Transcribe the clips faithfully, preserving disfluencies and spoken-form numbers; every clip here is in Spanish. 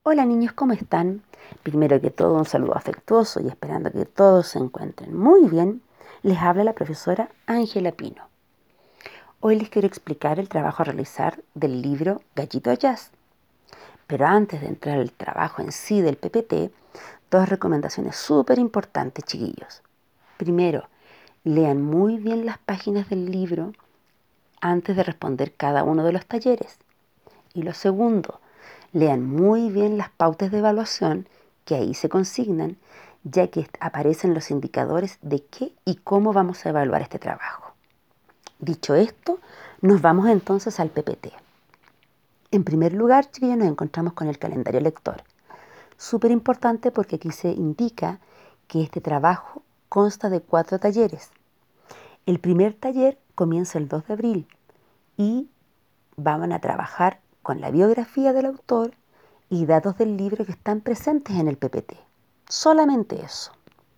Hola niños, ¿cómo están? Primero que todo, un saludo afectuoso y esperando que todos se encuentren muy bien, les habla la profesora Ángela Pino. Hoy les quiero explicar el trabajo a realizar del libro Gallito Jazz. Pero antes de entrar al trabajo en sí del P P T, dos recomendaciones súper importantes, chiquillos. Primero, lean muy bien las páginas del libro antes de responder cada uno de los talleres. Y lo segundo, lean muy bien las pautas de evaluación que ahí se consignan, ya que aparecen los indicadores de qué y cómo vamos a evaluar este trabajo. Dicho esto, nos vamos entonces al P P T. En primer lugar, chiquillos, nos encontramos con el calendario lector. Súper importante porque aquí se indica que este trabajo consta de cuatro talleres. El primer taller comienza el dos de abril y van a trabajar con la biografía del autor y datos del libro que están presentes en el P P T. Solamente eso.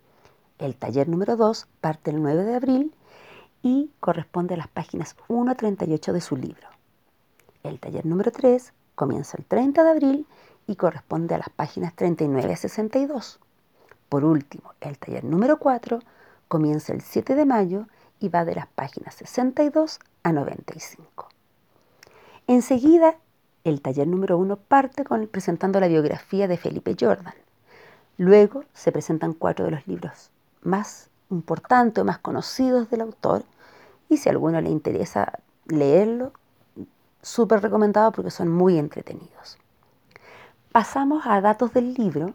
El taller número dos parte el nueve de abril y corresponde a las páginas uno a treinta y ocho de su libro. El taller número tres comienza el treinta de abril y corresponde a las páginas treinta y nueve a sesenta y dos. Por último, el taller número cuatro comienza el siete de mayo y va de las páginas sesenta y dos a noventa y cinco. Enseguida, el taller número uno parte con, presentando la biografía de Felipe Jordan. Luego se presentan cuatro de los libros más importantes o más conocidos del autor y si a alguno le interesa leerlo, súper recomendado porque son muy entretenidos. Pasamos a datos del libro,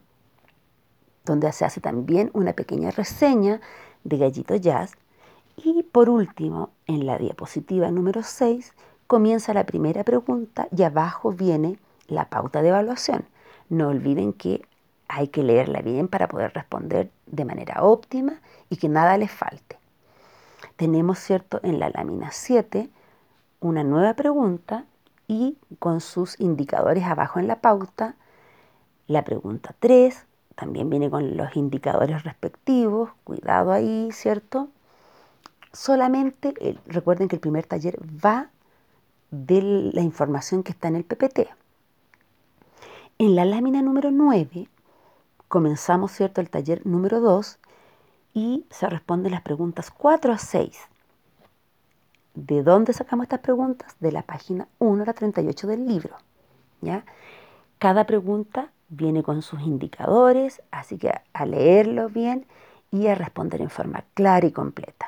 donde se hace también una pequeña reseña de Gallito Jazz. Y por último, en la diapositiva número seis, comienza la primera pregunta y abajo viene la pauta de evaluación. No olviden que hay que leerla bien para poder responder de manera óptima y que nada les falte. Tenemos, ¿cierto?, en la lámina siete una nueva pregunta y con sus indicadores abajo en la pauta. La pregunta tres también viene con los indicadores respectivos. Cuidado ahí, ¿cierto? Solamente, eh, recuerden que el primer taller va de la información que está en el P P T. En la lámina número nueve comenzamos, ¿cierto?, el taller número dos y se responden las preguntas cuatro a seis. ¿De dónde sacamos estas preguntas? De la página uno a la treinta y ocho del libro, ¿ya? Cada pregunta viene con sus indicadores, así que a leerlo bien y a responder en forma clara y completa.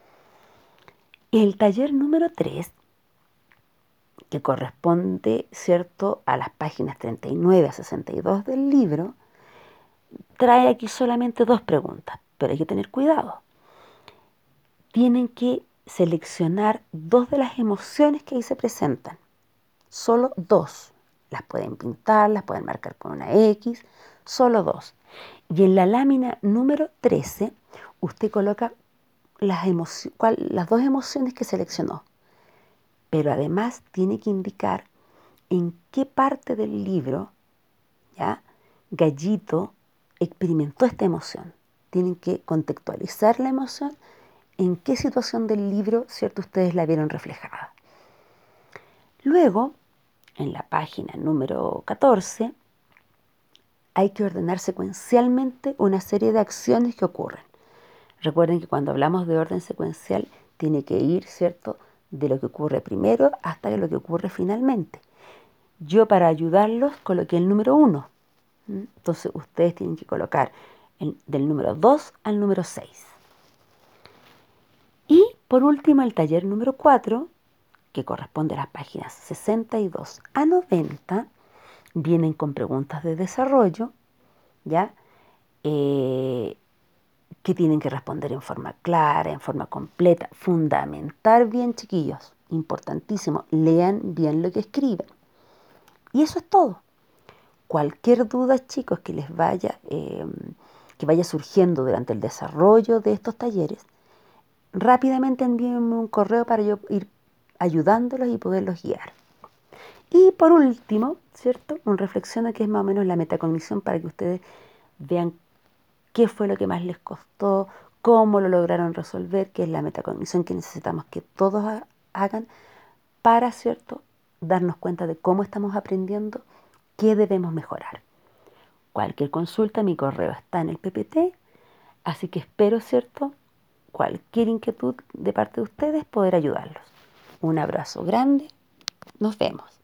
El taller número tres, que corresponde, ¿cierto?, a las páginas treinta y nueve a sesenta y dos del libro, trae aquí solamente dos preguntas, pero hay que tener cuidado. Tienen que seleccionar dos de las emociones que ahí se presentan. Solo dos. Las pueden pintar, las pueden marcar con una X, solo dos. Y en la lámina número trece, usted coloca las, emoci- cual, las dos emociones que seleccionó. Pero además tiene que indicar en qué parte del libro, ¿ya?, Gallito experimentó esta emoción. Tienen que contextualizar la emoción, en qué situación del libro, ¿cierto?, ustedes la vieron reflejada. Luego, en la página número catorce, hay que ordenar secuencialmente una serie de acciones que ocurren. Recuerden que cuando hablamos de orden secuencial, tiene que ir, ¿cierto?, de lo que ocurre primero hasta lo que ocurre finalmente. Yo, para ayudarlos, coloqué el número uno. Entonces, ustedes tienen que colocar el, del número dos al número seis. Y, por último, el taller número cuatro, que corresponde a las páginas sesenta y dos a noventa, vienen con preguntas de desarrollo, ¿ya?, Eh, que tienen que responder en forma clara, en forma completa, fundamentar bien, chiquillos, importantísimo, lean bien lo que escriben. Y eso es todo. Cualquier duda, chicos, que les vaya, eh, que vaya surgiendo durante el desarrollo de estos talleres, rápidamente envíenme un correo para yo ir ayudándolos y poderlos guiar. Y por último, ¿cierto?, un reflexión que es más o menos la metacognición para que ustedes vean qué fue lo que más les costó, cómo lo lograron resolver, qué es la metacognición que necesitamos que todos ha- hagan para, ¿cierto?, darnos cuenta de cómo estamos aprendiendo, qué debemos mejorar. Cualquier consulta, mi correo está en el P P T, así que espero, ¿cierto? Cualquier inquietud de parte de ustedes, poder ayudarlos. Un abrazo grande, nos vemos.